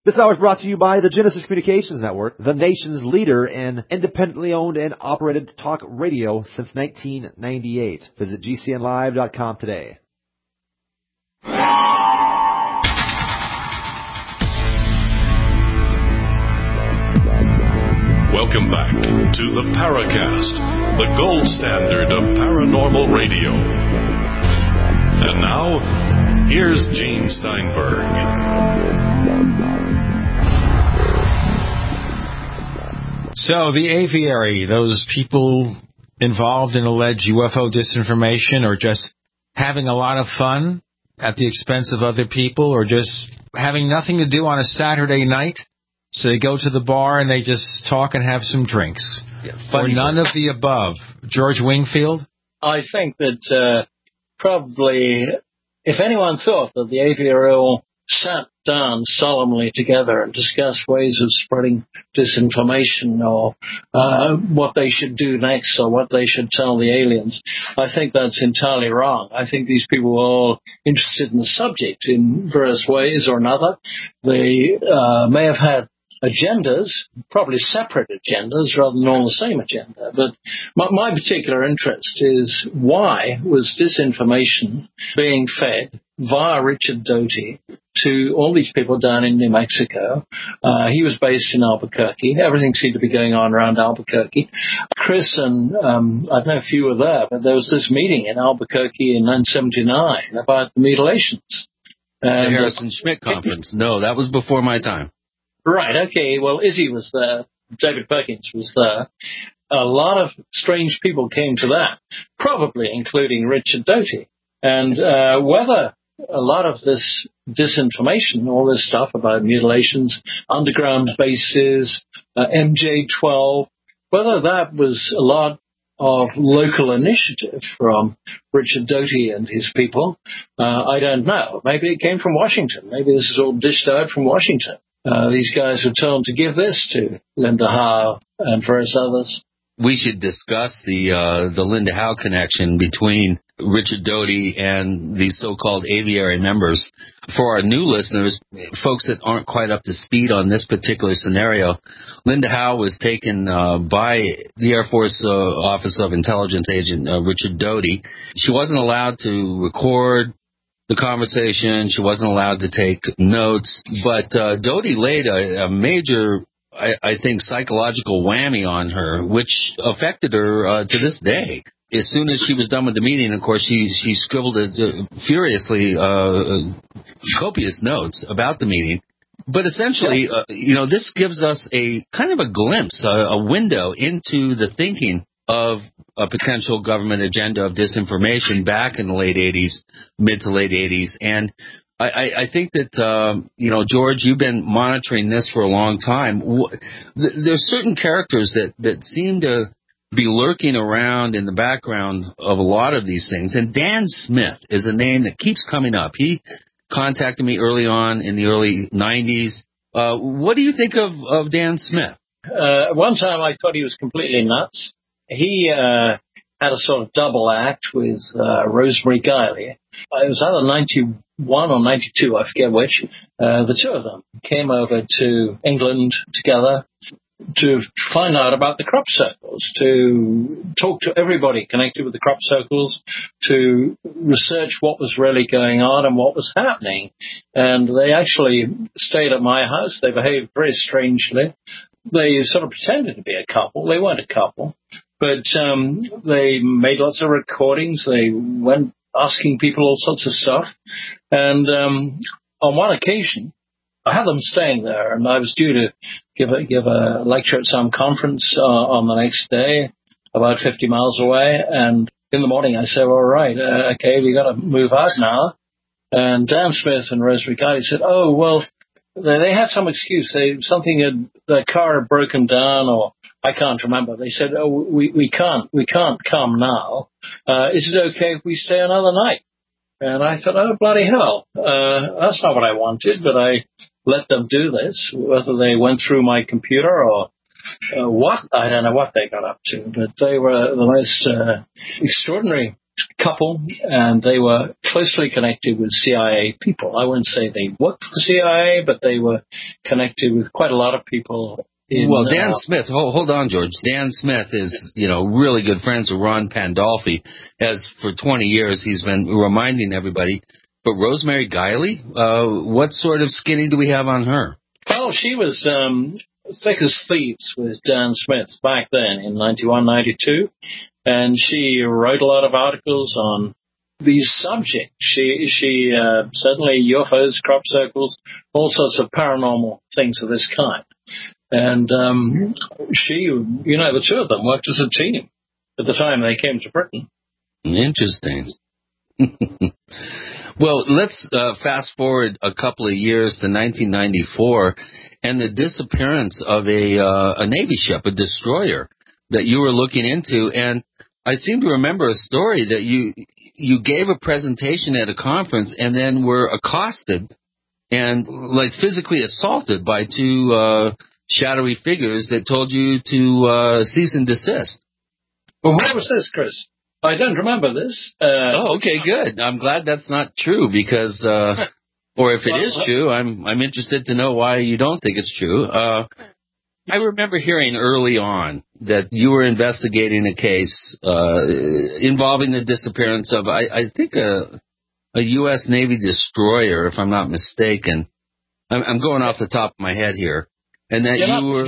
This hour is brought to you by the Genesis Communications Network, the nation's leader in independently owned and operated talk radio since 1998. Visit GCNlive.com today. Welcome back to the Paracast, the gold standard of paranormal radio. And now, here's Gene Steinberg. So, the aviary, those people involved in alleged UFO disinformation, or just having a lot of fun at the expense of other people, or just having nothing to do on a Saturday night, so they go to the bar and they just talk and have some drinks. Yeah, or none of the above. George Wingfield? I think that probably if anyone thought that the aviary all sat down solemnly together and discussed ways of spreading disinformation or what they should do next or what they should tell the aliens, I think that's entirely wrong. I think these people were all interested in the subject in various ways or another. They may have had agendas, probably separate agendas rather than all the same agenda. But my particular interest is why was disinformation being fed via Richard Doty to all these people down in New Mexico. He was based in Albuquerque. Everything seemed to be going on around Albuquerque. Chris and I don't know if you were there, but there was this meeting in Albuquerque in 1979 about the mutilations. The Harrison Schmitt conference. No, that was before my time. Right, okay. Well, Izzy was there. David Perkins was there. A lot of strange people came to that, probably including Richard Doty. And whether a lot of this disinformation, all this stuff about mutilations, underground bases, MJ-12, whether that was a lot of local initiative from Richard Doty and his people, I don't know. Maybe it came from Washington. Maybe this is all dished out from Washington. These guys were told to give this to Linda Howe and various others. We should discuss the Linda Howe connection between Richard Doty and these so-called aviary members. For our new listeners, folks that aren't quite up to speed on this particular scenario, Linda Howe was taken by the Air Force Office of Intelligence Agent Richard Doty. She wasn't allowed to record the conversation. She wasn't allowed to take notes. But Doty laid a major, I think, psychological whammy on her, which affected her to this day. As soon as she was done with the meeting, of course, she scribbled furiously copious notes about the meeting. But essentially, this gives us a kind of a glimpse, a window into the thinking of a potential government agenda of disinformation back in the late 80s, mid to late 80s. And I think that, George, you've been monitoring this for a long time. There's certain characters that seem to be lurking around in the background of a lot of these things. And Dan Smith is a name that keeps coming up. He contacted me early on in the early 90s. What do you think of Dan Smith? One time I thought he was completely nuts. He had a sort of double act with Rosemary Guiley. It was either 91 or 92, I forget which. The two of them came over to England together to find out about the crop circles, to talk to everybody connected with the crop circles, to research what was really going on and what was happening. And they actually stayed at my house. They behaved very strangely. They sort of pretended to be a couple. They weren't a couple. But they made lots of recordings. They went asking people all sorts of stuff. And on one occasion, I had them staying there, and I was due to give a lecture at some conference on the next day, about 50 miles away. And in the morning, I said, all right, okay, we got to move out now. And Dan Smith and Rosemary Guiley said, oh, well, they had some excuse. The car had broken down, or I can't remember. They said, oh, we can't come now. Is it okay if we stay another night? And I thought, oh, bloody hell. That's not what I wanted, but I let them do this. Whether they went through my computer or what, I don't know what they got up to, but they were the most extraordinary couple, and they were closely connected with CIA people. I wouldn't say they worked for the CIA, but they were connected with quite a lot of people. Well, Dan Smith, hold on, George. Dan Smith is, really good friends with Ron Pandolfi, as for 20 years he's been reminding everybody. But Rosemary Guiley, what sort of skinny do we have on her? Well, she was thick as thieves with Dan Smith back then in 91, 92, and she wrote a lot of articles on these subjects. She certainly UFOs, crop circles, all sorts of paranormal things of this kind. And she, the two of them worked as a team at the time they came to Britain. Interesting. Well, let's fast forward a couple of years to 1994 and the disappearance of a Navy ship, a destroyer, that you were looking into. And I seem to remember a story that you gave a presentation at a conference and then were accosted and physically assaulted by two shadowy figures that told you to cease and desist. Well, where was this, Chris? I don't remember this. Okay, good. I'm glad that's not true because, or if it is true, I'm interested to know why you don't think it's true. I remember hearing early on that you were investigating a case involving the disappearance of, I think, a U.S. Navy destroyer, if I'm not mistaken. I'm going off the top of my head here. And that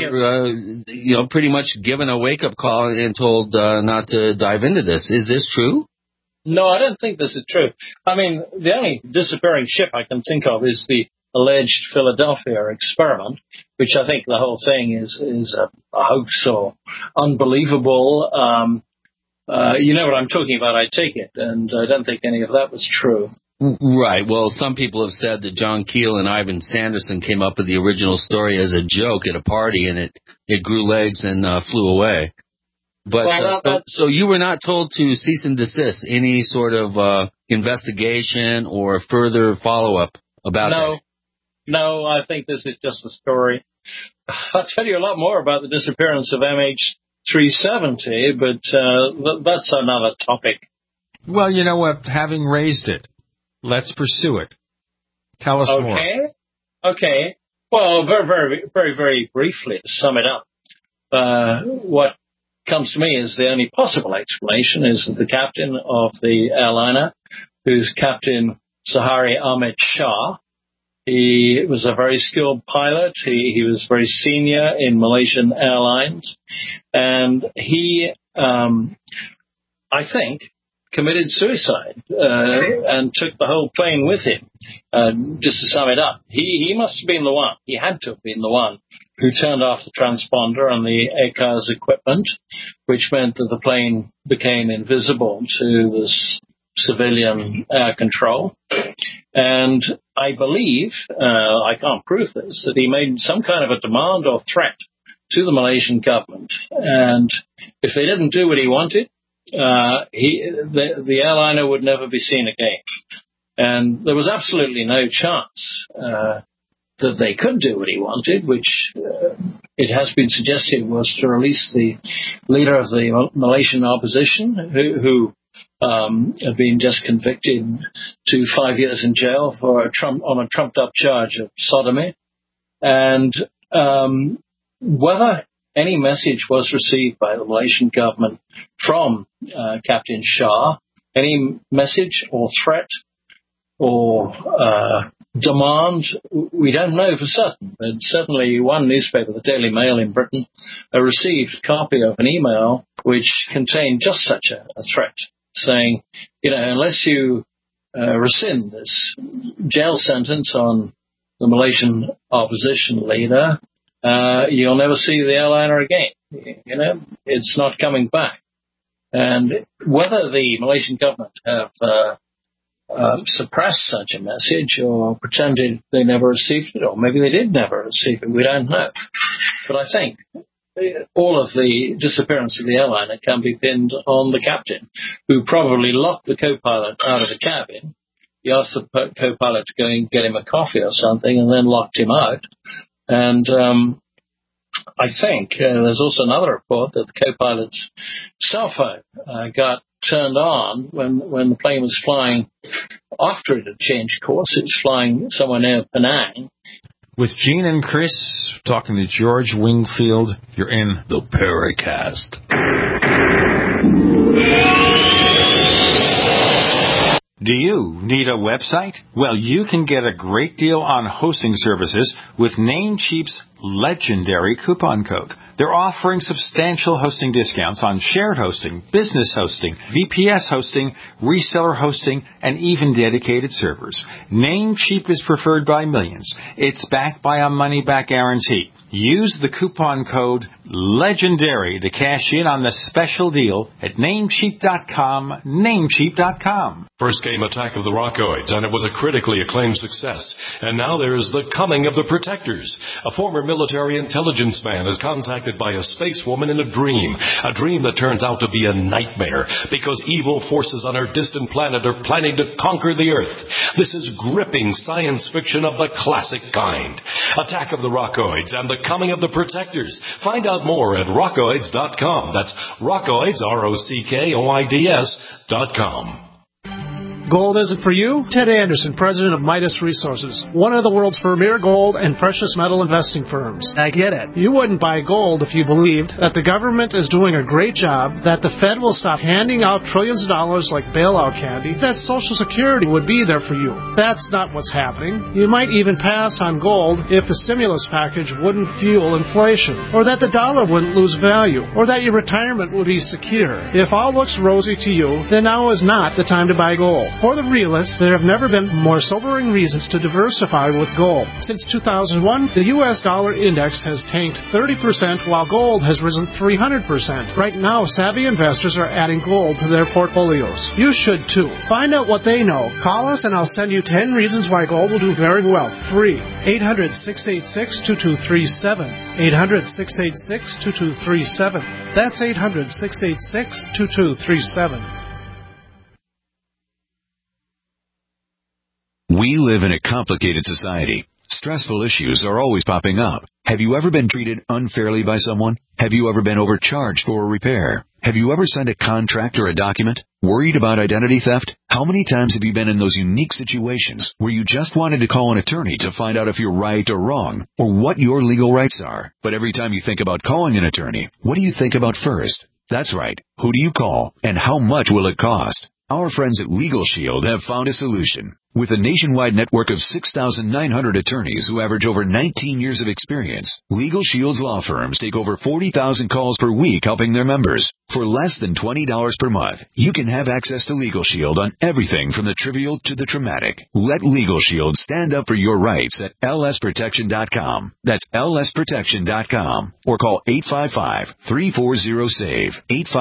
you were, pretty much given a wake-up call and told not to dive into this. Is this true? No, I don't think this is true. I mean, the only disappearing ship I can think of is the alleged Philadelphia experiment, which I think the whole thing is a hoax or unbelievable. You know what I'm talking about, I take it, and I don't think any of that was true. Right. Well, some people have said that John Keel and Ivan Sanderson came up with the original story as a joke at a party, and it grew legs and flew away. But so you were not told to cease and desist any sort of investigation or further follow-up about it? No, I think this is just a story. I'll tell you a lot more about the disappearance of MH370, but that's another topic. Well, you know what? Having raised it, let's pursue it. Tell us more. Okay. Well, very, very, very, very briefly, to sum it up, what comes to me is the only possible explanation is that the captain of the airliner, who's Captain Zaharie Ahmed Shah, he was a very skilled pilot. He was very senior in Malaysian Airlines, and he, I think, committed suicide and took the whole plane with him. Just to sum it up, he must have been the one. He had to have been the one who turned off the transponder on the ACARS equipment, which meant that the plane became invisible to the civilian air control. And I believe, I can't prove this, that he made some kind of a demand or threat to the Malaysian government. And if they didn't do what he wanted, the airliner would never be seen again. And there was absolutely no chance that they could do what he wanted, which it has been suggested was to release the leader of the Malaysian opposition, who had been just convicted to 5 years in jail for on a trumped-up charge of sodomy. And whether any message was received by the Malaysian government from Captain Shah, any message or threat or demand, we don't know for certain. But certainly one newspaper, the Daily Mail in Britain, received a copy of an email which contained just such a threat, saying, unless you rescind this jail sentence on the Malaysian opposition leader, you'll never see the airliner again. It's not coming back. And whether the Malaysian government have suppressed such a message or pretended they never received it, or maybe they did never receive it, we don't know. But I think all of the disappearance of the airliner can be pinned on the captain, who probably locked the co-pilot out of the cabin. He asked the co-pilot to go and get him a coffee or something and then locked him out. And I think there's also another report that the co-pilot's cell phone got turned on when the plane was flying after it had changed course. It was flying somewhere near Penang. With Gene and Chris talking to George Wingfield, you're in The Paracast. Do you need a website? Well, you can get a great deal on hosting services with Namecheap's legendary coupon code. They're offering substantial hosting discounts on shared hosting, business hosting, VPS hosting, reseller hosting, and even dedicated servers. Namecheap is preferred by millions. It's backed by a money-back guarantee. Use the coupon code LEGENDARY to cash in on the special deal at Namecheap.com, Namecheap.com. First came Attack of the Rockoids, and it was a critically acclaimed success. And now there's The Coming of the Protectors. A former military intelligence man is contacted by a space woman in a dream that turns out to be a nightmare because evil forces on her distant planet are planning to conquer the Earth. This is gripping science fiction of the classic kind. Attack of the Rockoids and The Coming of the Protectors. Find out more at rockoids.com. That's Rockoids, ROCKOIDS.com. Gold isn't for you? Ted Anderson, president of Midas Resources, one of the world's premier gold and precious metal investing firms. I get it. You wouldn't buy gold if you believed that the government is doing a great job, that the Fed will stop handing out trillions of dollars like bailout candy, that Social Security would be there for you. That's not what's happening. You might even pass on gold if the stimulus package wouldn't fuel inflation, or that the dollar wouldn't lose value, or that your retirement would be secure. If all looks rosy to you, then now is not the time to buy gold. For the realists, there have never been more sobering reasons to diversify with gold. Since 2001, the U.S. dollar index has tanked 30%, while gold has risen 300%. Right now, savvy investors are adding gold to their portfolios. You should too. Find out what they know. Call us and I'll send you 10 reasons why gold will do very well. Free. 800-686-2237. 800-686-2237. That's 800-686-2237. We live in a complicated society. Stressful issues are always popping up. Have you ever been treated unfairly by someone? Have you ever been overcharged for a repair? Have you ever signed a contract or a document? Worried about identity theft? How many times have you been in those unique situations where you just wanted to call an attorney to find out if you're right or wrong, or what your legal rights are? But every time you think about calling an attorney, what do you think about first? That's right. Who do you call, and how much will it cost? Our friends at Legal Shield have found a solution. With a nationwide network of 6,900 attorneys who average over 19 years of experience, Legal Shield's law firms take over 40,000 calls per week helping their members. For less than $20 per month, you can have access to Legal Shield on everything from the trivial to the traumatic. Let Legal Shield stand up for your rights at lsprotection.com. That's lsprotection.com. Or call 855-340-SAVE,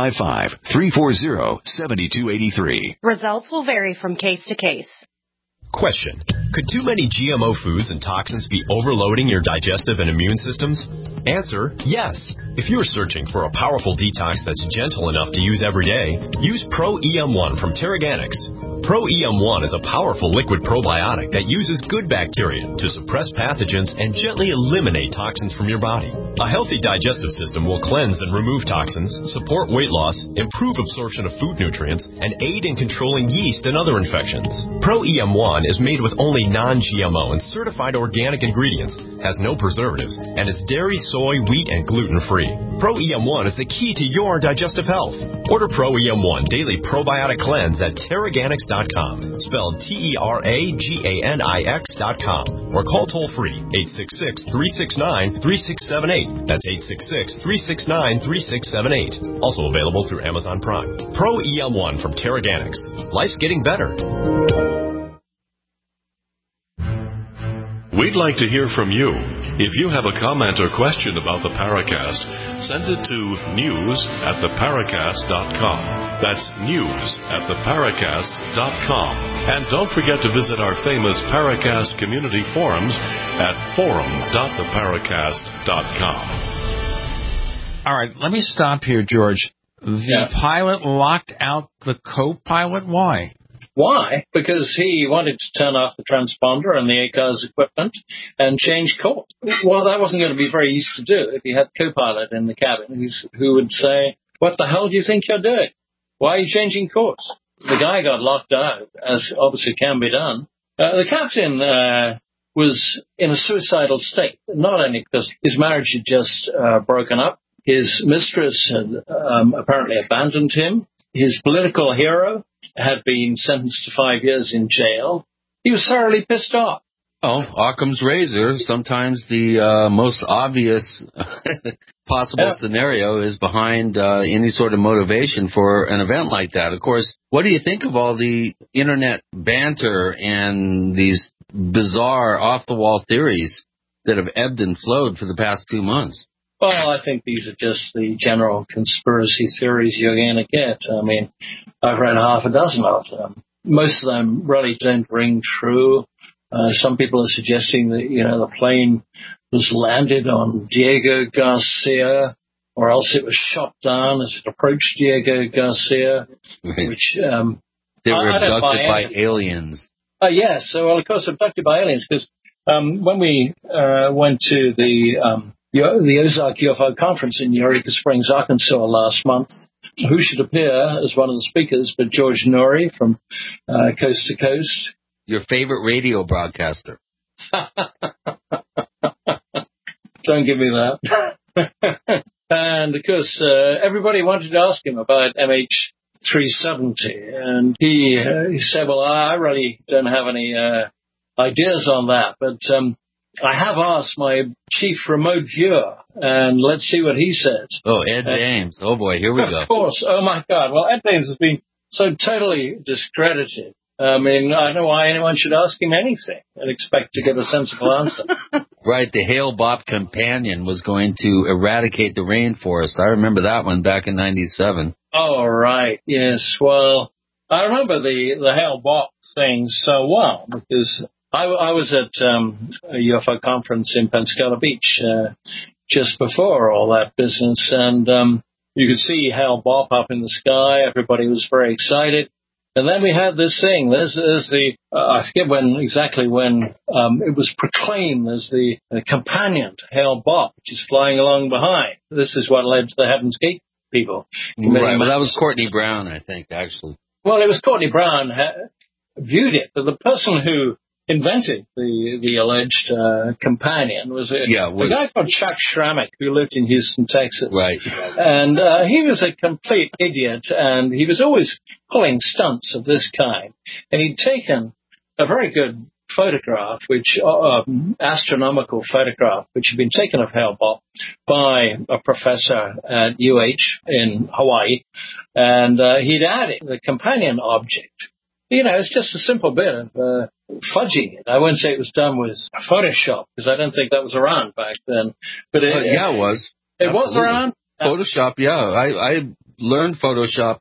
855-340-7283. Results will vary from case to case. Question. Could too many GMO foods and toxins be overloading your digestive and immune systems? Answer, yes. If you're searching for a powerful detox that's gentle enough to use every day, use Pro-EM1 from Terraganics. Pro-EM1 is a powerful liquid probiotic that uses good bacteria to suppress pathogens and gently eliminate toxins from your body. A healthy digestive system will cleanse and remove toxins, support weight loss, improve absorption of food nutrients, and aid in controlling yeast and other infections. Pro-EM1 is made with only non-GMO and certified organic ingredients, has no preservatives, and is dairy, soy, wheat, and gluten-free. Pro-EM1 is the key to your digestive health. Order Pro-EM1 Daily Probiotic Cleanse at Terraganics.com, spelled Terraganix.com, or call toll-free 866-369-3678. That's 866-369-3678. Also available through Amazon Prime. Pro-EM1 from Terraganics. Life's getting better. We'd like to hear from you. If you have a comment or question about the Paracast, send it to news@theparacast.com. That's news@theparacast.com. And don't forget to visit our famous Paracast community forums at forum.theparacast.com. All right, let me stop here, George. The pilot locked out the co-pilot. Why? Why? Because he wanted to turn off the transponder and the ACARS equipment and change course. Well, that wasn't going to be very easy to do if you had co-pilot in the cabin who would say, "What the hell do you think you're doing?" why are you changing course? The guy got locked out, as obviously can be done. The captain was in a suicidal state, not only because his marriage had just broken up, his mistress had apparently abandoned him, his political hero had been sentenced to 5 years in jail. He was thoroughly pissed off. Oh, Occam's razor. Sometimes the most obvious possible scenario is behind any sort of motivation for an event like that. Of course, what do you think of all the internet banter and these bizarre off-the-wall theories that have ebbed and flowed for the past 2 months? Well, I think these are just the general conspiracy theories you're going to get. I mean, I've read half a dozen of them. Most of them really don't ring true. Some people are suggesting that, the plane was landed on Diego Garcia, or else it was shot down as it approached Diego Garcia, which they were abducted by aliens. Yes, so of course abducted by aliens, because when we went to the Ozark UFO conference in Eureka Springs, Arkansas last month, who should appear as one of the speakers but George Noory from Coast to Coast. Your favorite radio broadcaster. Don't give me that. And, of course, everybody wanted to ask him about MH370. And he said, well, I really don't have any ideas on that. But I have asked my chief remote viewer, and let's see what he says. Oh, Ed Dames. Oh, boy, here we go. Of course. Oh, my God. Well, Ed Dames has been so totally discredited. I mean, I don't know why anyone should ask him anything and expect to get a sensible answer. Right, the Hale-Bopp companion was going to eradicate the rainforest. I remember that one back in 97. Oh, right, yes. Well, I remember the Hale-Bopp thing so well because I was at a UFO conference in Pensacola Beach just before all that business, and you could see Hale-Bopp up in the sky. Everybody was very excited. And then we had this thing. There's I forget exactly when it was proclaimed as the companion to Hale-Bopp, which is flying along behind. This is what led to the Heaven's Gate people. Right, well, that was Courtney Brown, I think, actually. Well, it was Courtney Brown viewed it, but the person who invented the alleged companion was a guy called Chuck Schrammick, who lived in Houston, Texas. Right. And he was a complete idiot, and he was always pulling stunts of this kind. And he'd taken a very good photograph, astronomical photograph, which had been taken of Hale-Bopp by a professor at UH in Hawaii, and he'd added the companion object. It's just a simple bit of fudging it. I wouldn't say it was done with Photoshop, because I don't think that was around back then. But it was. It Absolutely. Was around? Photoshop, yeah. I learned Photoshop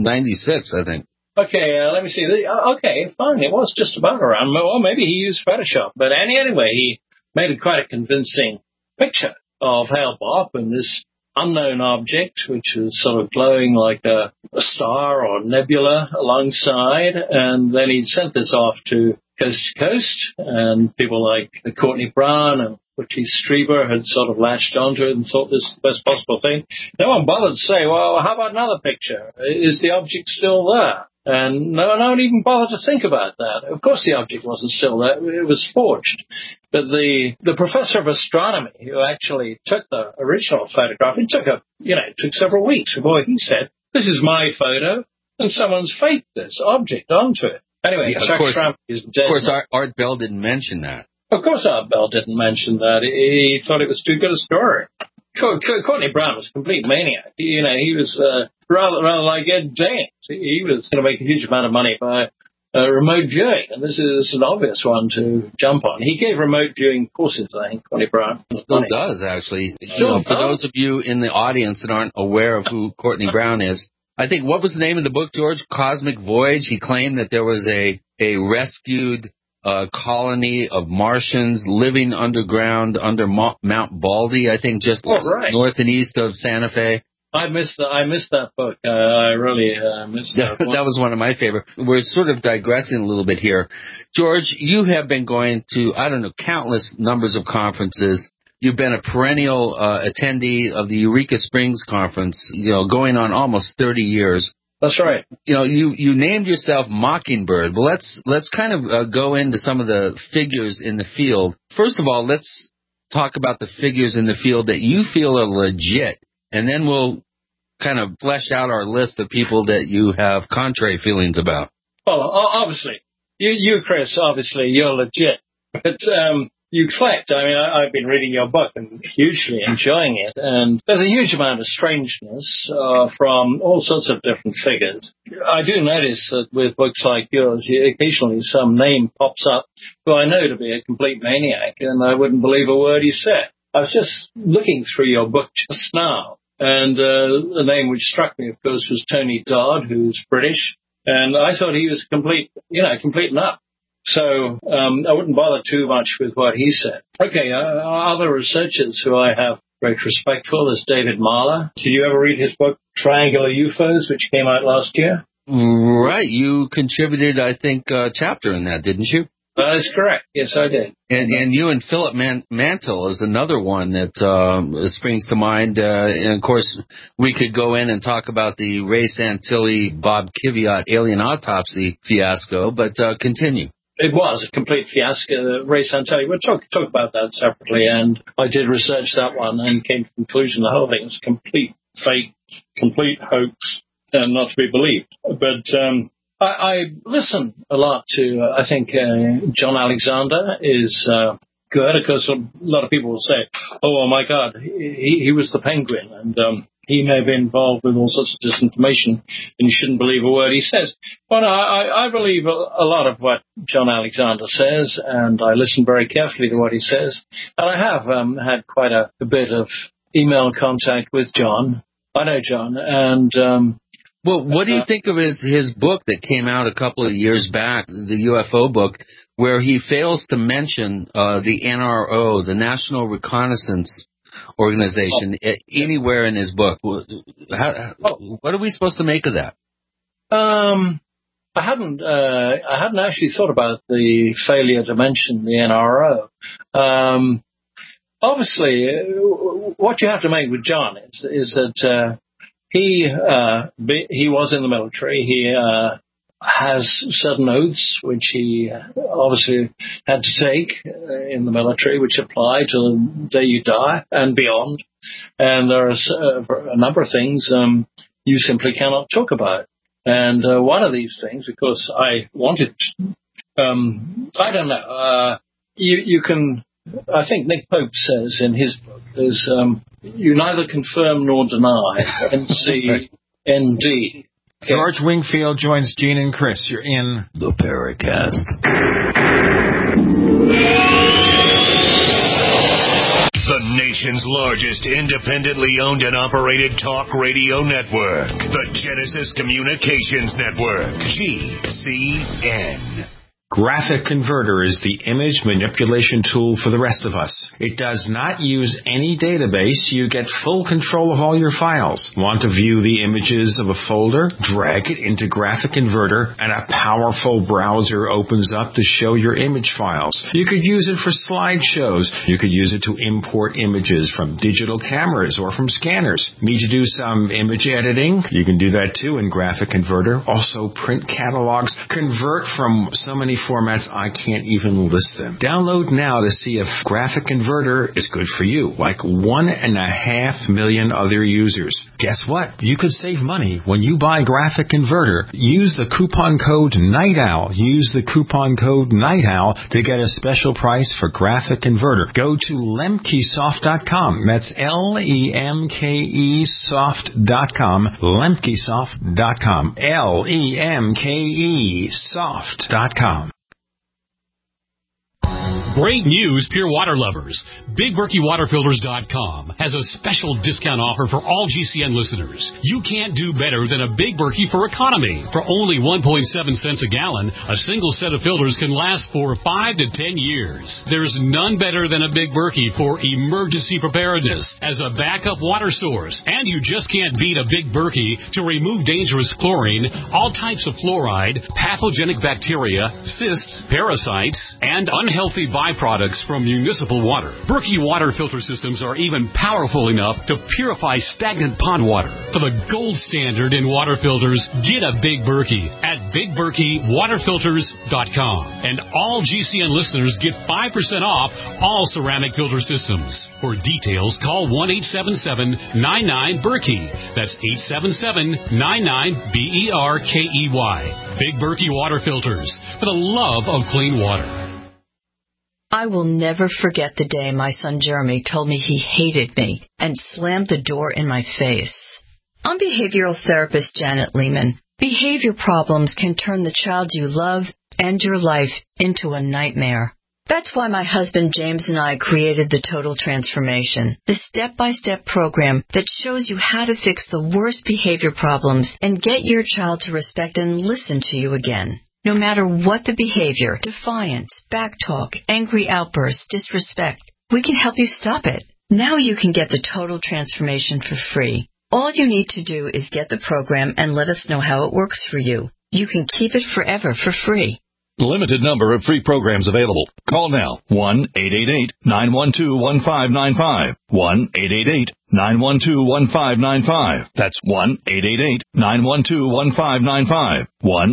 96, I think. Okay, let me see. Okay, fine. It was just about around. Well, maybe he used Photoshop. But anyway, he made quite a convincing picture of Hale-Bopp and this unknown object, which was sort of glowing like a star or nebula alongside. And then he sent this off to Coast, and people like Courtney Brown and Butchie Strieber had sort of latched onto it and thought this was the best possible thing. No one bothered to say, well, how about another picture? Is the object still there? And no one even bothered to think about that. Of course the object wasn't still there. It was forged. But the professor of astronomy who actually took the original photograph, it took several weeks before he said, this is my photo, and someone's faked this object onto it. Anyway, Chuck Schrammick is dead. Of course, Art Bell didn't mention that. Of course Art Bell didn't mention that. He thought it was too good a story. Courtney Brown was a complete maniac. He was rather like Ed Dames. He was going to make a huge amount of money by remote viewing, and this is an obvious one to jump on. He gave remote viewing courses, I think, Courtney Brown. Still does, actually. For those of you in the audience that aren't aware of who Courtney Brown is, I think, what was the name of the book, George? Cosmic Voyage. He claimed that there was a rescued colony of Martians living underground under Mount Baldy, I think, just north and east of Santa Fe. I missed that book. I really missed that one. That was one of my favorite. We're sort of digressing a little bit here. George, you have been going to, countless numbers of conferences. You've been a perennial attendee of the Eureka Springs Conference, going on almost 30 years. That's right. You know, you named yourself Mockingbird. Well, let's kind of go into some of the figures in the field. First of all, let's talk about the figures in the field that you feel are legit, and then we'll kind of flesh out our list of people that you have contrary feelings about. Well, obviously, you, Chris, obviously, you're legit. But you collect. I mean, I've been reading your book and hugely enjoying it. And there's a huge amount of strangeness from all sorts of different figures. I do notice that with books like yours, occasionally some name pops up who I know to be a complete maniac, and I wouldn't believe a word he said. I was just looking through your book just now, and the name which struck me, of course, was Tony Dodd, who's British, and I thought he was complete nut. So I wouldn't bother too much with what he said. Okay, other researchers who I have great respect for is David Marler. Did you ever read his book, Triangular UFOs, which came out last year? Right. You contributed, I think, a chapter in that, didn't you? That is correct. Yes, I did. And you and Philip Mantle is another one that springs to mind. And, of course, we could go in and talk about the Ray Santilli, Bob Kiviat alien autopsy fiasco, but continue. It was a complete fiasco. Ray Santelli, we'll talk about that separately, and I did research that one and came to the conclusion the whole thing was complete fake, complete hoax, and not to be believed. But I listen a lot to, I think, John Alexander is good, because a lot of people will say, oh my God, he was the Penguin, and he may be involved with all sorts of disinformation, and you shouldn't believe a word he says. But I believe a lot of what John Alexander says, and I listen very carefully to what he says. And I have had quite a bit of email contact with John. I know John, and well, what do you think of his book that came out a couple of years back, the UFO book, where he fails to mention the NRO, the National Reconnaissance Organization, anywhere in his book? What are we supposed to make of that? I hadn't actually thought about the failure to mention the NRO. Obviously, what you have to make with John is that he was in the military. He has certain oaths which he obviously had to take in the military, which apply to the day you die and beyond. And there are a number of things you simply cannot talk about. And one of these things, of course, I wanted, I don't know, you can, I think Nick Pope says in his book, is you neither confirm nor deny, NCND. Okay. George Wingfield joins Gene and Chris. You're in the Paracast. The nation's largest independently owned and operated talk radio network. The Genesis Communications Network. GCN. Graphic Converter is the image manipulation tool for the rest of us. It does not use any database. You get full control of all your files. Want to view the images of a folder? Drag it into Graphic Converter and a powerful browser opens up to show your image files. You could use it for slideshows. You could use it to import images from digital cameras or from scanners. Need to do some image editing? You can do that too in Graphic Converter. Also print catalogs. Convert from so many formats I can't even list them. Download now to see if Graphic Converter is good for you, like 1.5 million other users. Guess what? You could save money when you buy Graphic Converter. Use the coupon code NIGHTOWL. Use the coupon code NIGHTOWL to get a special price for Graphic Converter. Go to lemkesoft.com. That's LEMKEsoft.com. Lemkesoft.com. LEMKEsoft.com. Great news, pure water lovers. BigBerkeyWaterFilters.com has a special discount offer for all GCN listeners. You can't do better than a Big Berkey for economy. For only 1.7 cents a gallon, a single set of filters can last for 5 to 10 years. There's none better than a Big Berkey for emergency preparedness as a backup water source. And you just can't beat a Big Berkey to remove dangerous chlorine, all types of fluoride, pathogenic bacteria, cysts, parasites, and unhealthy viruses byproducts from municipal water. Berkey water filter systems are even powerful enough to purify stagnant pond water. For the gold standard in water filters, get a Big Berkey at BigBerkeyWaterFilters.com. And all GCN listeners get 5% off all ceramic filter systems. For details, call 1-877-99-BERKEY. That's 877-99-BERKEY. Big Berkey Water Filters, for the love of clean water. I will never forget the day my son Jeremy told me he hated me and slammed the door in my face. I'm behavioral therapist Janet Lehman. Behavior problems can turn the child you love and your life into a nightmare. That's why my husband James and I created the Total Transformation, the step-by-step program that shows you how to fix the worst behavior problems and get your child to respect and listen to you again. No matter what the behavior, defiance, backtalk, angry outbursts, disrespect, we can help you stop it. Now you can get the Total Transformation for free. All you need to do is get the program and let us know how it works for you. You can keep it forever for free. Limited number of free programs available. Call now. 1-888-912-1595. 1-888-912-1595. That's 1-888-912-1595.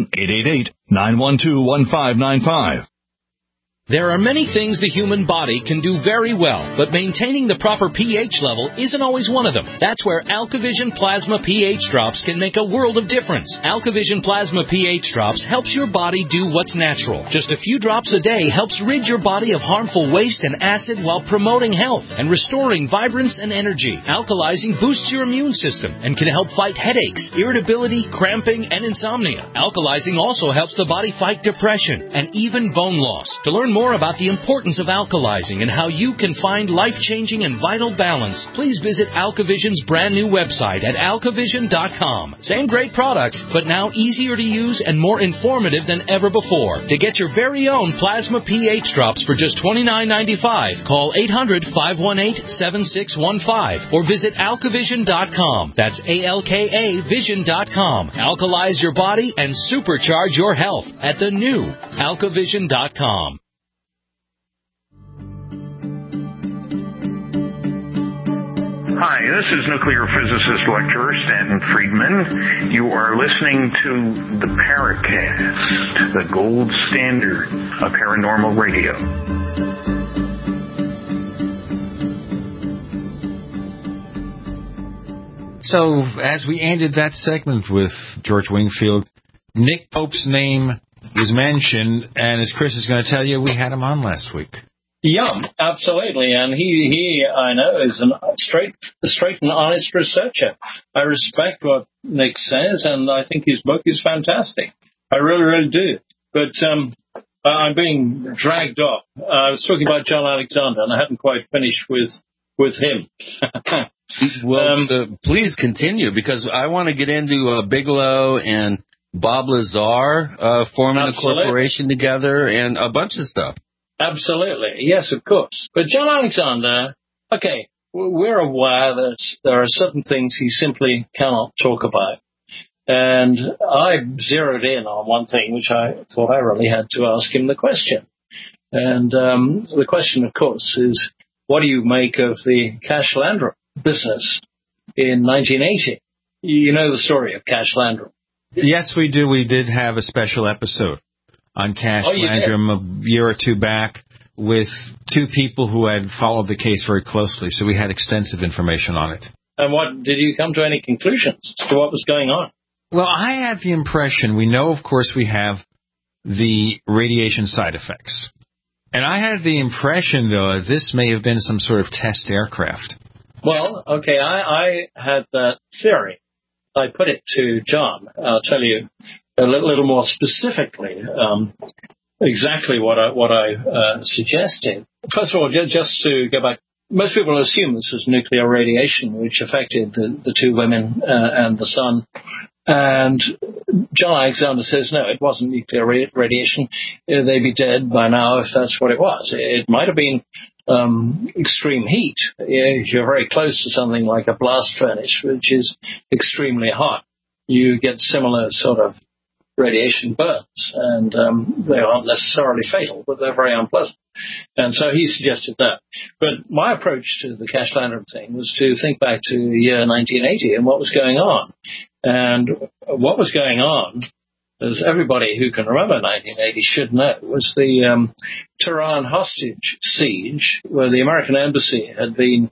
1-888-912-1595. There are many things the human body can do very well, but maintaining the proper pH level isn't always one of them. That's where AlkaVision Plasma pH Drops can make a world of difference. AlkaVision Plasma pH Drops helps your body do what's natural. Just a few drops a day helps rid your body of harmful waste and acid while promoting health and restoring vibrance and energy. Alkalizing boosts your immune system and can help fight headaches, irritability, cramping, and insomnia. Alkalizing also helps the body fight depression and even bone loss. To learn more about the importance of alkalizing and how you can find life-changing and vital balance, please visit AlkaVision's brand new website at alkavision.com. Same great products, but now easier to use and more informative than ever before. To get your very own Plasma pH Drops for just $29.95, call 800-518-7615 or visit alkavision.com. That's ALKA Vision.com. Alkalize your body and supercharge your health at the new alkavision.com. Hi, this is nuclear physicist lecturer Stanton Friedman. You are listening to the Paracast, the gold standard of paranormal radio. So, as we ended that segment with George Wingfield, Nick Pope's name was mentioned, and as Chris is going to tell you, we had him on last week. Yeah, absolutely. And he I know, is a straight and honest researcher. I respect what Nick says, and I think his book is fantastic. I really, really do. But I'm being dragged off. I was talking about John Alexander, and I hadn't quite finished with him. Well, please continue, because I want to get into Bigelow and Bob Lazar forming a corporation together and a bunch of stuff. Absolutely. Yes, of course. But John Alexander, okay, we're aware that there are certain things he simply cannot talk about. And I zeroed in on one thing, which I thought I really had to ask him the question. And the question, of course, is, what do you make of the Cash Landrum business in 1980? You know the story of Cash Landrum. Yes, we do. We did have a special episode on Cash Landrum a year or two back with two people who had followed the case very closely, so we had extensive information on it. And what did you come to any conclusions as to what was going on? Well, I had the impression, we know, of course, we have the radiation side effects. And I had the impression, though, that this may have been some sort of test aircraft. Well, okay, I had that theory. I put it to John. I'll tell you a little more specifically exactly what I suggested. First of all, just to go back, most people assume this was nuclear radiation, which affected the two women and the son. And John Alexander says, no, it wasn't nuclear radiation. They'd be dead by now if that's what it was. It might have been extreme heat. If you're very close to something like a blast furnace, which is extremely hot, you get similar sort of radiation burns, and they aren't necessarily fatal, but they're very unpleasant. And so he suggested that. But my approach to the Cash Landrum thing was to think back to the year 1980 and what was going on. And what was going on, as everybody who can remember 1980 should know, was the Tehran hostage siege, where the American embassy had been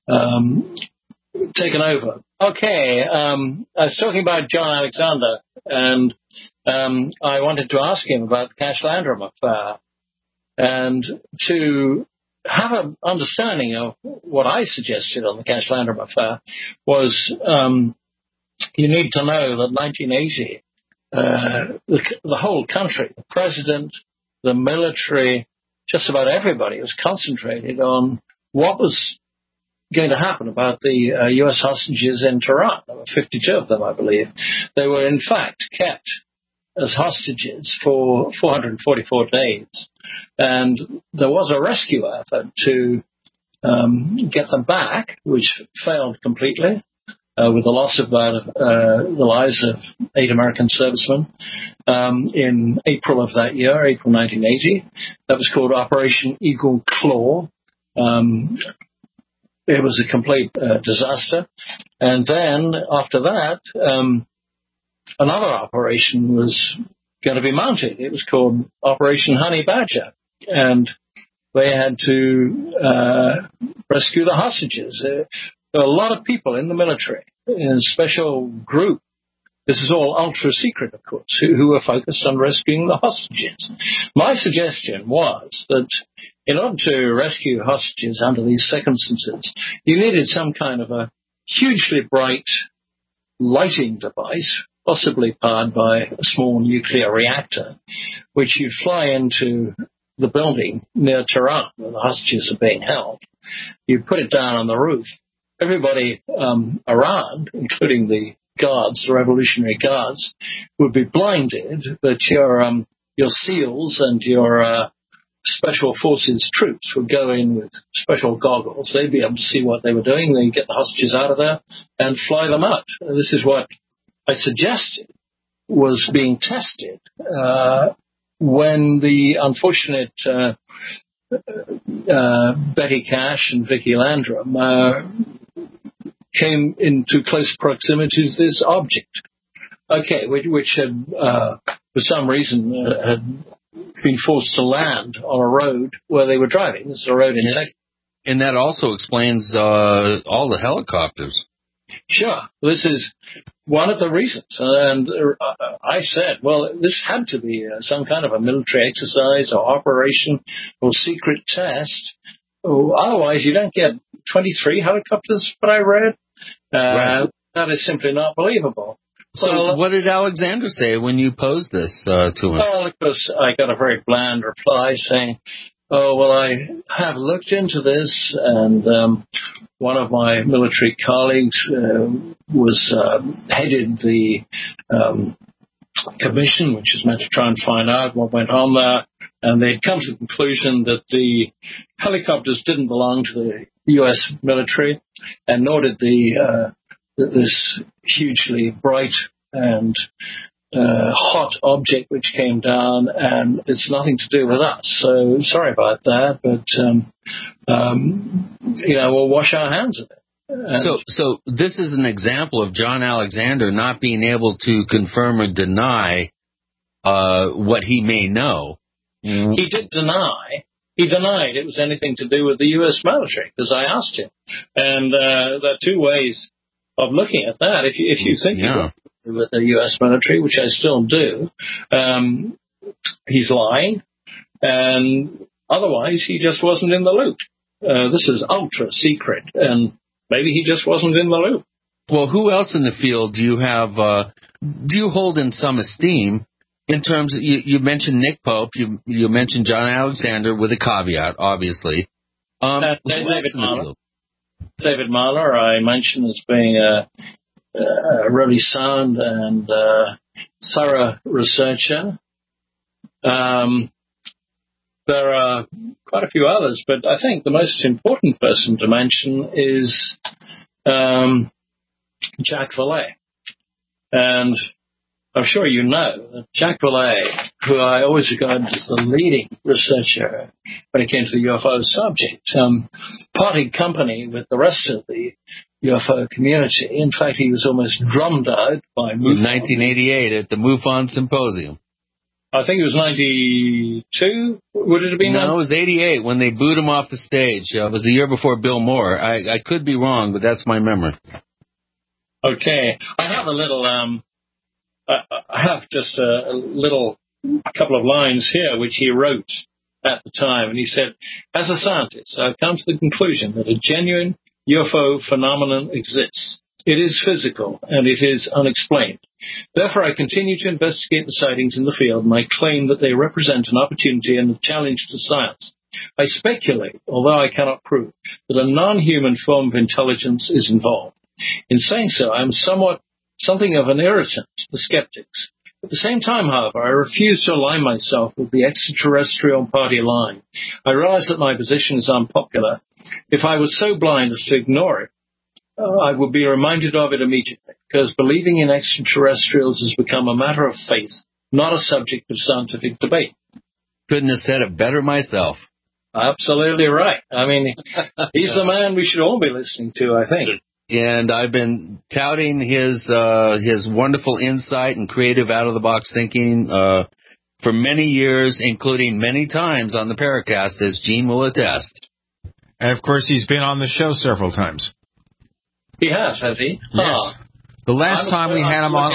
taken over. Okay, I was talking about John Alexander, and I wanted to ask him about the Cash Landrum affair, and to have an understanding of what I suggested on the Cash Landrum affair was you need to know that 1980, the whole country, the president, the military, just about everybody was concentrated on what was going to happen about the U.S. hostages in Tehran. There were 52 of them, I believe. They were, in fact, kept as hostages for 444 days. And there was a rescue effort to get them back, which failed completely, with the loss of the lives of 8 American servicemen in April of that year, April 1980. That was called Operation Eagle Claw. It was a complete disaster. And then after that, another operation was going to be mounted. It was called Operation Honey Badger. And they had to rescue the hostages. There were a lot of people in the military, in a special group. This is all ultra secret, of course, who were focused on rescuing the hostages. My suggestion was that in order to rescue hostages under these circumstances, you needed some kind of a hugely bright lighting device, possibly powered by a small nuclear reactor, which you'd fly into the building near Tehran, where the hostages are being held. You put it down on the roof. Everybody around, including the guards, the Revolutionary Guards, would be blinded, but your SEALs and your Special Forces troops would go in with special goggles. They'd be able to see what they were doing. They'd get the hostages out of there and fly them out. This is what I suggested was being tested when the unfortunate Betty Cash and Vicky Landrum came into close proximity to this object. Okay, which had, for some reason, had been forced to land on a road where they were driving. This is a road in Texas. And that also explains all the helicopters. Sure. This is one of the reasons. And I said, well, this had to be some kind of a military exercise or operation or secret test. Otherwise, you don't get 23 helicopters, what I read. Right. That is simply not believable. So what did Alexander say when you posed this to him? Well, of course, I got a very bland reply saying, oh, well, I have looked into this, and one of my military colleagues headed the commission, which is meant to try and find out what went on there, and they'd come to the conclusion that the helicopters didn't belong to the U.S. military, and nor did this hugely bright and hot object which came down, and it's nothing to do with us. So sorry about that, but we'll wash our hands of it. So this is an example of John Alexander not being able to confirm or deny what he may know. Mm-hmm. He did deny. He denied it was anything to do with the U.S. military, because I asked him. And there are two ways of looking at that. If you think with the U.S. military, which I still do, he's lying, and otherwise he just wasn't in the loop. This is ultra secret, and maybe he just wasn't in the loop. Well, who else in the field do you have? Do you hold in some esteem? In terms of, you mentioned Nick Pope, you mentioned John Alexander with a caveat, obviously. David Mahler. David Mahler, I mentioned as being a really sound and thorough researcher. There are quite a few others, but I think the most important person to mention is Jack Valet. And I'm sure you know, Jack Vallée, who I always regarded as the leading researcher when it came to the UFO subject, parted company with the rest of the UFO community. In fact, he was almost drummed out by MUFON. In 1988 at the MUFON Symposium. I think it was 92. Would it have been? No, it was 88 when they booed him off the stage. It was the year before Bill Moore. I could be wrong, but that's my memory. Okay. I have a little, I have just a couple of lines here which he wrote at the time. And he said, as a scientist, I've come to the conclusion that a genuine UFO phenomenon exists. It is physical, and it is unexplained. Therefore, I continue to investigate the sightings in the field, and I claim that they represent an opportunity and a challenge to science. I speculate, although I cannot prove, that a non-human form of intelligence is involved. In saying so, I am something of an irritant to the skeptics. At the same time, however, I refuse to align myself with the extraterrestrial party line. I realize that my position is unpopular. If I was so blind as to ignore it, I would be reminded of it immediately, because believing in extraterrestrials has become a matter of faith, not a subject of scientific debate. Couldn't have said it better myself. Absolutely right. I mean, he's the man we should all be listening to, I think. And I've been touting his wonderful insight and creative out-of-the-box thinking for many years, including many times on the Paracast, as Gene will attest. And, of course, he's been on the show several times. He has he? Yes. The last time we had him on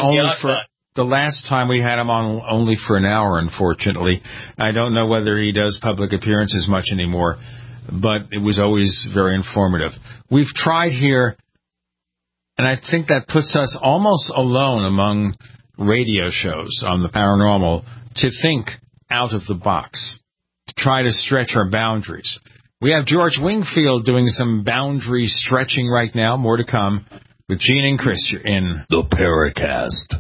only for an hour, unfortunately. I don't know whether he does public appearances much anymore, but it was always very informative. We've tried here, and I think that puts us almost alone among radio shows on the paranormal, to think out of the box, to try to stretch our boundaries. We have George Wingfield doing some boundary stretching right now. More to come with Gene and Chris in the Paracast.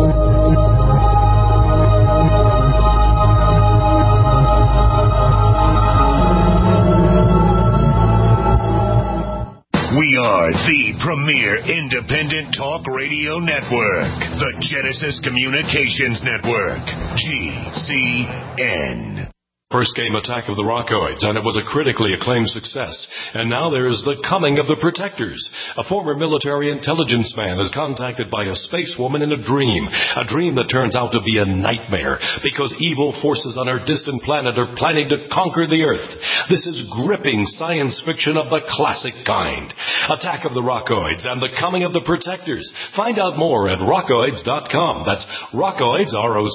We are the premier independent talk radio network, the Genesis Communications Network, GCN. First came Attack of the Rockoids, and it was a critically acclaimed success. And now there is The Coming of the Protectors. A former military intelligence man is contacted by a space woman in a dream that turns out to be a nightmare because evil forces on our distant planet are planning to conquer the Earth. This is gripping science fiction of the classic kind. Attack of the Rockoids and The Coming of the Protectors. Find out more at rockoids.com. That's Rockoids,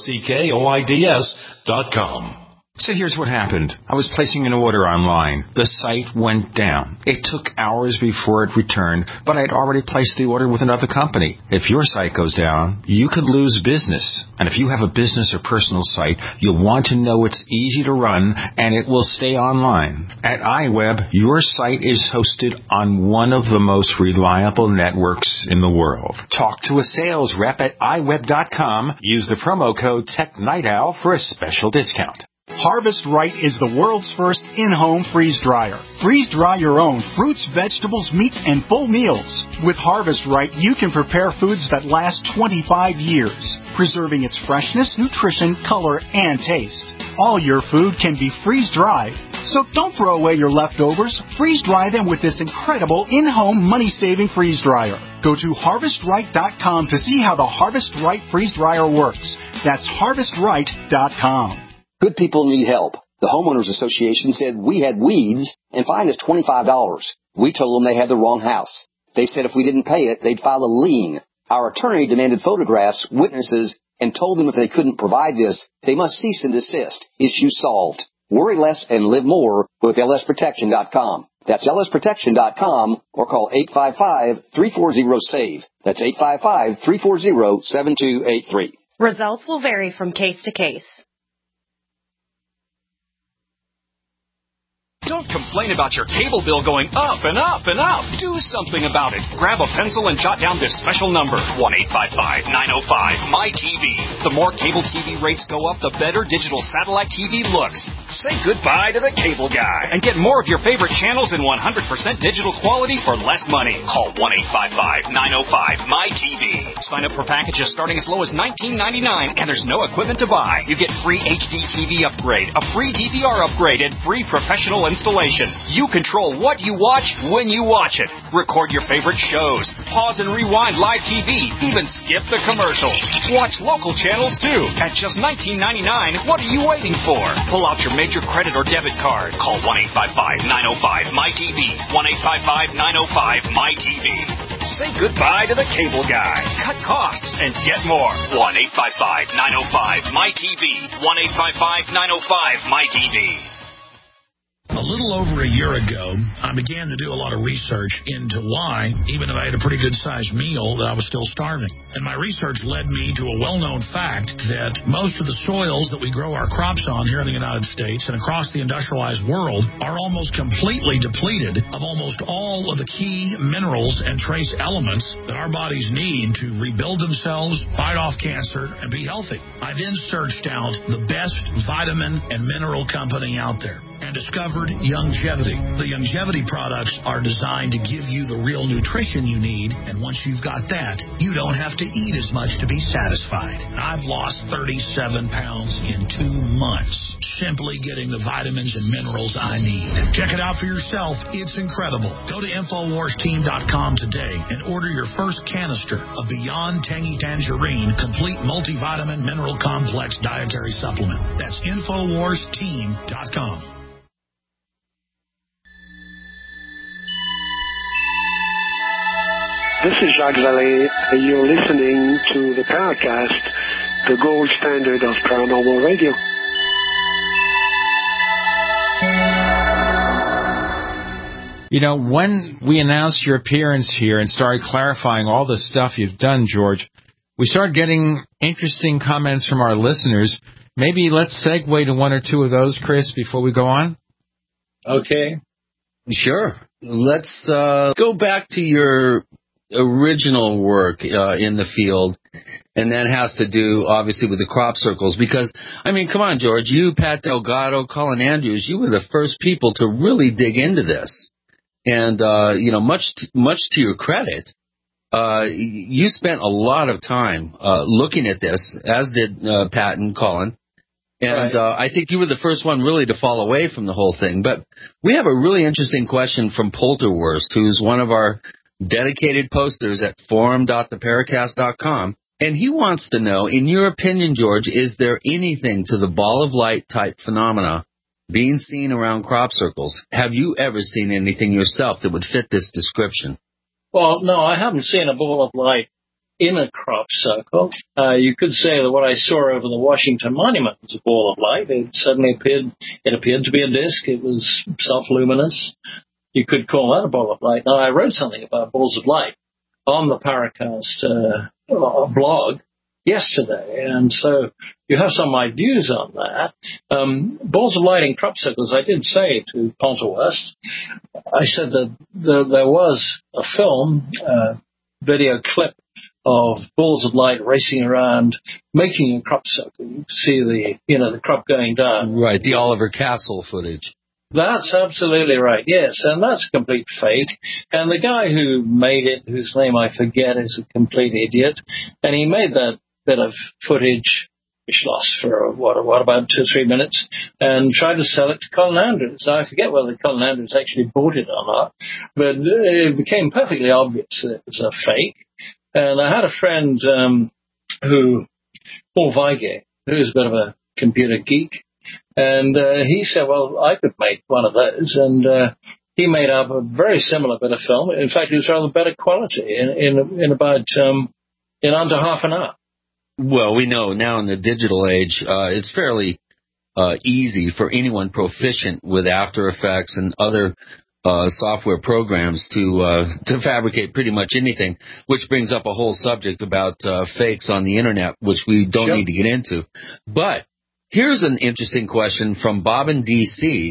ROCKOIDS.com. So here's what happened. I was placing an order online. The site went down. It took hours before it returned, but I'd already placed the order with another company. If your site goes down, you could lose business. And if you have a business or personal site, you'll want to know it's easy to run and it will stay online. At iWeb, your site is hosted on one of the most reliable networks in the world. Talk to a sales rep at iWeb.com. Use the promo code TechNightOwl for a special discount. Harvest Right is the world's first in-home freeze dryer. Freeze dry your own fruits, vegetables, meats, and full meals. With Harvest Right, you can prepare foods that last 25 years, preserving its freshness, nutrition, color, and taste. All your food can be freeze-dried. So don't throw away your leftovers. Freeze-dry them with this incredible in-home money-saving freeze dryer. Go to HarvestRight.com to see how the Harvest Right freeze dryer works. That's HarvestRight.com. Good people need help. The Homeowners Association said we had weeds and fined us $25. We told them they had the wrong house. They said if we didn't pay it, they'd file a lien. Our attorney demanded photographs, witnesses, and told them if they couldn't provide this, they must cease and desist. Issue solved. Worry less and live more with lsprotection.com. That's lsprotection.com or call 855-340-SAVE. That's 855-340-7283. Results will vary from case to case. Don't complain about your cable bill going up and up and up. Do something about it. Grab a pencil and jot down this special number, 1-855-905-MY-TV. The more cable TV rates go up, the better digital satellite TV looks. Say goodbye to the cable guy and get more of your favorite channels in 100% digital quality for less money. Call 1-855-905-MY-TV. Sign up for packages starting as low as $19.99, and there's no equipment to buy. You get free HD TV upgrade, a free DVR upgrade, and free professional installation. You control what you watch when you watch it. Record your favorite shows. Pause and rewind live TV. Even skip the commercials. Watch local channels too. At just $19.99, what are you waiting for? Pull out your major credit or debit card. Call 1-855-905-MY-TV. 1-855-905-MY-TV. Say goodbye to the cable guy. Cut costs and get more. 1-855-905-MY-TV. 1-855-905-MY-TV. A little over a year ago, I began to do a lot of research into why, even if I had a pretty good-sized meal, that I was still starving. And my research led me to a well-known fact that most of the soils that we grow our crops on here in the United States and across the industrialized world are almost completely depleted of almost all of the key minerals and trace elements that our bodies need to rebuild themselves, fight off cancer, and be healthy. I then searched out the best vitamin and mineral company out there and discovered Youngevity. The Youngevity products are designed to give you the real nutrition you need, and once you've got that, you don't have to eat as much to be satisfied. I've lost 37 pounds in 2 months, simply getting the vitamins and minerals I need. Check it out for yourself. It's incredible. Go to InfoWarsTeam.com today and order your first canister of Beyond Tangy Tangerine Complete Multivitamin Mineral Complex Dietary Supplement. That's InfoWarsTeam.com. This is Jacques Vallée, and you're listening to the Paracast, the gold standard of paranormal radio. You know, when we announced your appearance here and started clarifying all the stuff you've done, George, we started getting interesting comments from our listeners. Maybe let's segue to one or two of those, Chris, before we go on. Okay. Sure. Let's go back to your original work in the field, and that has to do, obviously, with the crop circles. Because, I mean, come on, George, you, Pat Delgado, Colin Andrews, you were the first people to really dig into this. And, you know, much to your credit, you spent a lot of time looking at this, as did Pat and Colin. And I think you were the first one really to fall away from the whole thing. But we have a really interesting question from Polterwurst, who's one of our dedicated posters at forum.theparacast.com. And he wants to know, in your opinion, George, is there anything to the ball of light type phenomena being seen around crop circles? Have you ever seen anything yourself that would fit this description? Well, no, I haven't seen a ball of light in a crop circle. You could say that what I saw over the Washington Monument was a ball of light. It suddenly appeared to be a disk. It was self-luminous. You could call that a ball of light. Now, I wrote something about balls of light on the Paracast blog yesterday, and so you have some of my views on that. Balls of light in crop circles, I did say to Polterwurst, I said that there was a film, video clip of balls of light racing around, making a crop circle. You see the crop going down. Right, the Oliver Castle footage. That's absolutely right, yes, and that's a complete fake. And the guy who made it, whose name I forget, is a complete idiot, and he made that bit of footage, which lost for, about 2 or 3 minutes, and tried to sell it to Colin Andrews. Now, I forget whether Colin Andrews actually bought it or not, but it became perfectly obvious that it was a fake. And I had a friend Paul Weige, who's a bit of a computer geek, and he said, well, I could make one of those. And he made up a very similar bit of film. In fact, it was rather better quality in under half an hour. Well, we know now in the digital age, it's fairly easy for anyone proficient with After Effects and other software programs to fabricate pretty much anything, which brings up a whole subject about fakes on the internet, which we don't need to get into. But here's an interesting question from Bob in D.C.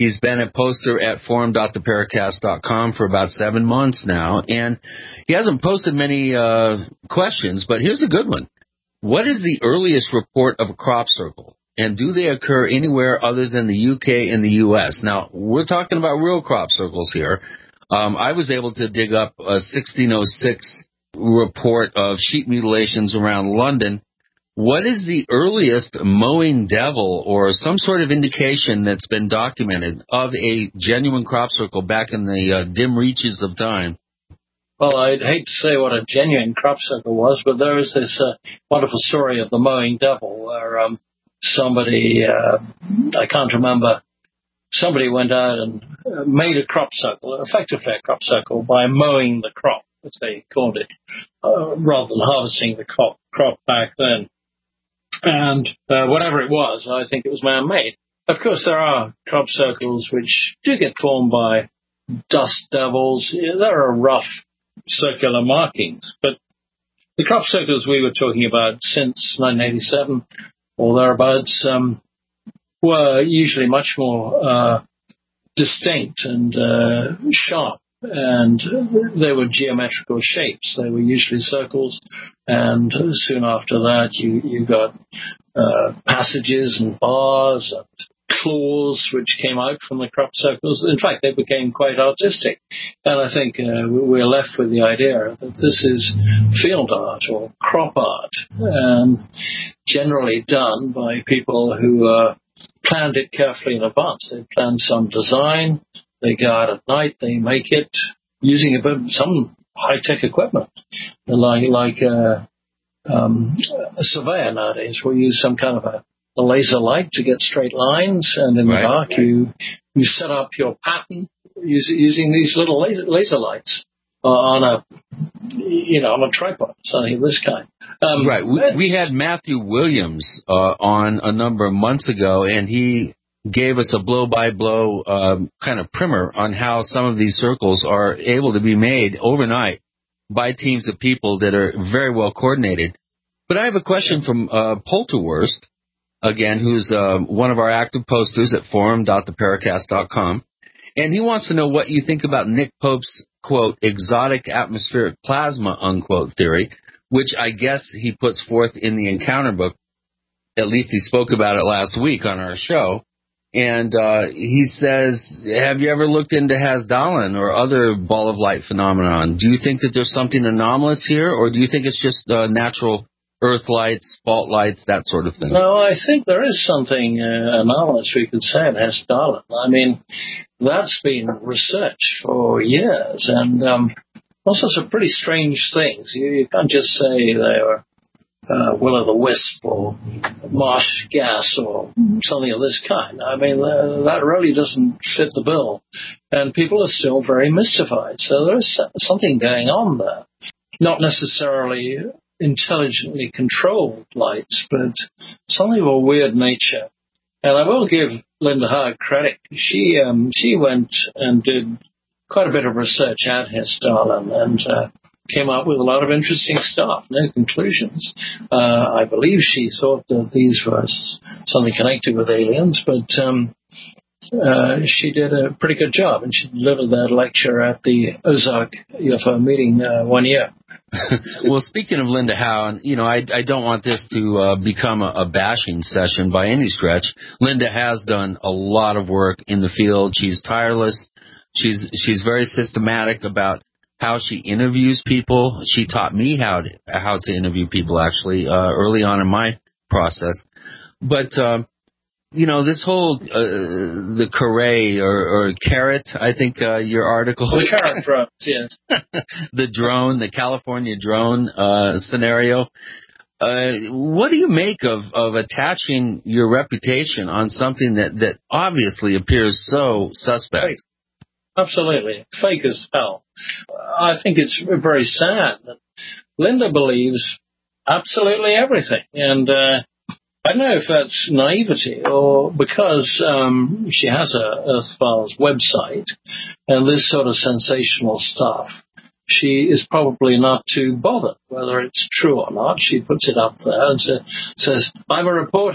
He's been a poster at forum.theparacast.com for about 7 months now, and he hasn't posted many questions, but here's a good one. What is the earliest report of a crop circle, and do they occur anywhere other than the UK and the US? Now, we're talking about real crop circles here. I was able to dig up a 1606 report of sheep mutilations around London. What is the earliest mowing devil or some sort of indication that's been documented of a genuine crop circle back in the dim reaches of time? Well, I'd hate to say what a genuine crop circle was, but there is this wonderful story of the mowing devil where somebody, I can't remember, somebody went out and made a crop circle, effectively a crop circle, by mowing the crop, as they called it, rather than harvesting the crop back then. And whatever it was, I think it was man-made. Of course, there are crop circles which do get formed by dust devils. There are rough circular markings. But the crop circles we were talking about since 1987 or thereabouts were usually much more distinct and sharp. And they were geometrical shapes. They were usually circles, and soon after that you got passages and bars and claws which came out from the crop circles. In fact, they became quite artistic. And I think we're left with the idea that this is field art or crop art, generally done by people who planned it carefully in advance. They planned some design. They go out at night, they make it using some high-tech equipment. Like a surveyor nowadays will use some kind of a laser light to get straight lines, and in the dark you set up your pattern using these little laser lights on a tripod, something of this kind. Right. We had Matthew Williams on a number of months ago, and he gave us a blow-by-blow kind of primer on how some of these circles are able to be made overnight by teams of people that are very well coordinated. But I have a question from Polterwurst, again, who's one of our active posters at forum.theparacast.com, and he wants to know what you think about Nick Pope's, quote, exotic atmospheric plasma, unquote, theory, which I guess he puts forth in the Encounter book. At least he spoke about it last week on our show. And he says, have you ever looked into Hasdallan or other ball of light phenomenon? Do you think that there's something anomalous here, or do you think it's just natural earth lights, fault lights, that sort of thing? No, I think there is something anomalous, we could say, in Hasdallan. I mean, that's been researched for years, and all sorts of pretty strange things. You can't just say they were will-o'-the-wisp or marsh gas or something of this kind. I mean, that really doesn't fit the bill. And people are still very mystified. So there's something going on there. Not necessarily intelligently controlled lights, but something of a weird nature. And I will give Linda Haag credit. She went and did quite a bit of research at Hasdallan and came up with a lot of interesting stuff, no conclusions. I believe she thought that these were something connected with aliens, but she did a pretty good job, and she delivered that lecture at the Ozark UFO meeting 1 year. Well, speaking of Linda Howe, I don't want this to become a bashing session by any stretch. Linda has done a lot of work in the field. She's tireless. She's very systematic about how she interviews people. She taught me how to interview people, actually, early on in my process. But, this whole, the Carré or Carrot, I think your article. The Carrot drones, yes. The California drone scenario. What do you make of attaching your reputation on something that obviously appears so suspect? Fake. Absolutely. Fake as hell. I think it's very sad that Linda believes absolutely everything. And I don't know if that's naivety or because she has a Earth Files website and this sort of sensational stuff. She is probably not too bothered whether it's true or not. She puts it up there and says, I'm a reporter.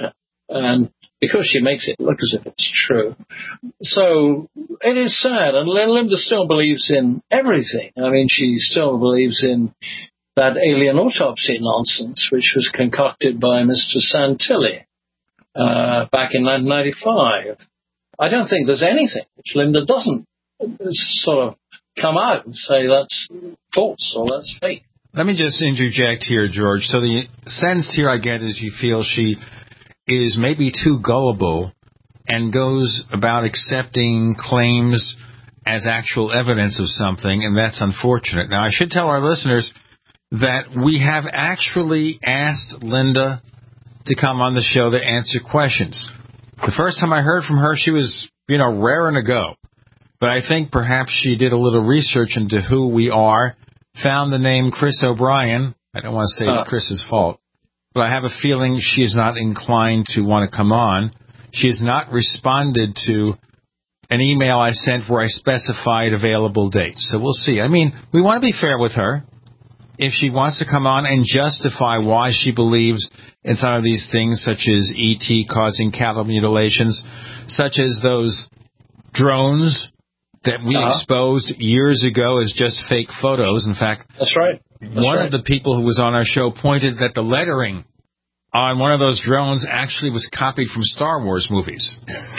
And because she makes it look as if it's true. So it is sad. And Linda still believes in everything. I mean, she still believes in that alien autopsy nonsense, which was concocted by Mr. Santilli back in 1995. I don't think there's anything which Linda doesn't sort of come out and say that's false or that's fake. Let me just interject here, George. So the sense here I get is you feel she is maybe too gullible and goes about accepting claims as actual evidence of something, and that's unfortunate. Now, I should tell our listeners that we have actually asked Linda to come on the show to answer questions. The first time I heard from her, she was, raring to go. But I think perhaps she did a little research into who we are, found the name Chris O'Brien. I don't want to say it's Chris's fault, but I have a feeling she is not inclined to want to come on. She has not responded to an email I sent where I specified available dates. So we'll see. I mean, we want to be fair with her. If she wants to come on and justify why she believes in some of these things, such as E.T. causing cattle mutilations, such as those drones that we exposed years ago as just fake photos. In fact, that's right. One of the people who was on our show pointed that the lettering on one of those drones actually was copied from Star Wars movies.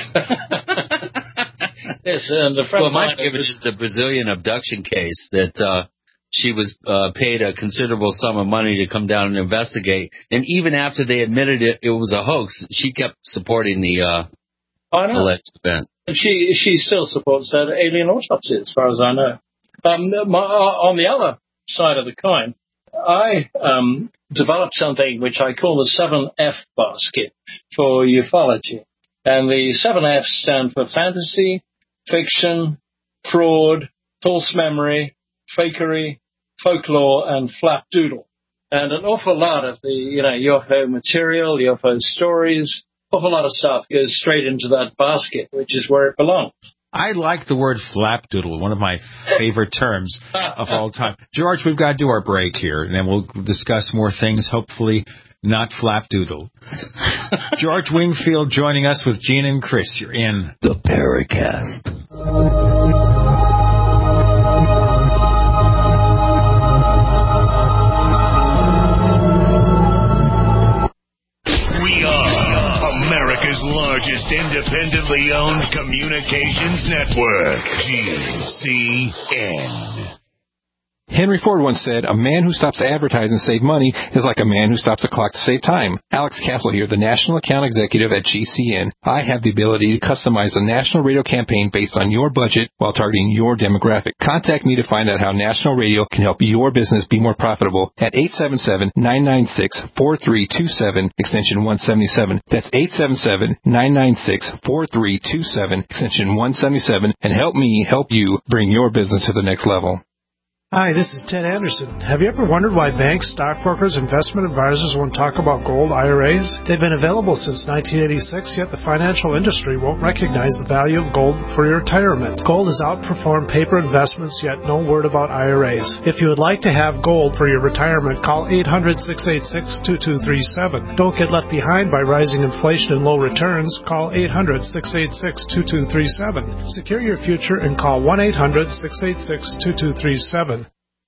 Yes, and the friend my favorite is the Brazilian abduction case that she was paid a considerable sum of money to come down and investigate. And even after they admitted it was a hoax, she kept supporting the alleged event. And she still supports that alien autopsy, as far as I know. On the other side of the coin, I developed something which I call the 7F basket for ufology. And the 7 Fs stand for fantasy, fiction, fraud, false memory, fakery, folklore, and flapdoodle. And an awful lot of the, UFO material, UFO stories, awful lot of stuff goes straight into that basket, which is where it belongs. I like the word flapdoodle, one of my favorite terms of all time. George, we've got to do our break here, and then we'll discuss more things, hopefully not flapdoodle. George Wingfield joining us with Gene and Chris. You're in the Paracast. America's largest independently owned communications network, GCN. Henry Ford once said, a man who stops advertising to save money is like a man who stops a clock to save time. Alex Castle here, the National Account Executive at GCN. I have the ability to customize a national radio campaign based on your budget while targeting your demographic. Contact me to find out how national radio can help your business be more profitable at 877-996-4327, extension 177. That's 877-996-4327, extension 177, and help me help you bring your business to the next level. Hi, this is Ted Anderson. Have you ever wondered why banks, stockbrokers, investment advisors won't talk about gold IRAs? They've been available since 1986, yet the financial industry won't recognize the value of gold for your retirement. Gold has outperformed paper investments, yet no word about IRAs. If you would like to have gold for your retirement, call 800-686-2237. Don't get left behind by rising inflation and low returns. Call 800-686-2237. Secure your future and call 1-800-686-2237.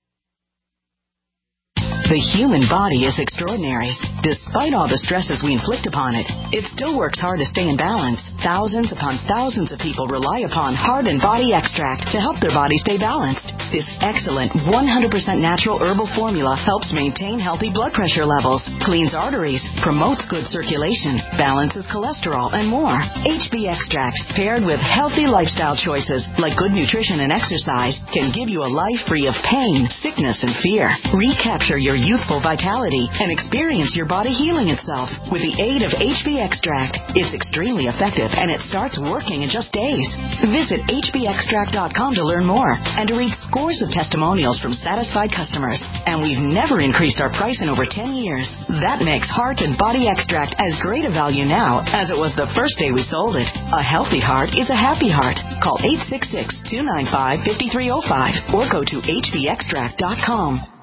The human body is extraordinary. Despite all the stresses we inflict upon it, it still works hard to stay in balance. Thousands upon thousands of people rely upon Heart and Body Extract to help their body stay balanced. This excellent 100% natural herbal formula helps maintain healthy blood pressure levels, cleans arteries, promotes good circulation, balances cholesterol, and more. HB Extract, paired with healthy lifestyle choices like good nutrition and exercise, can give you a life free of pain, sickness, and fear. Recapture your youthful vitality and experience your body healing itself with the aid of HB Extract. It's extremely effective and it starts working in just days. Visit hbextract.com to learn more and to read scores of testimonials from satisfied customers. And we've never increased our price in over 10 years. That makes Heart and Body Extract as great a value now as it was the first day we sold it. A healthy heart is a happy heart. Call 866-295-5305 or go to hbextract.com.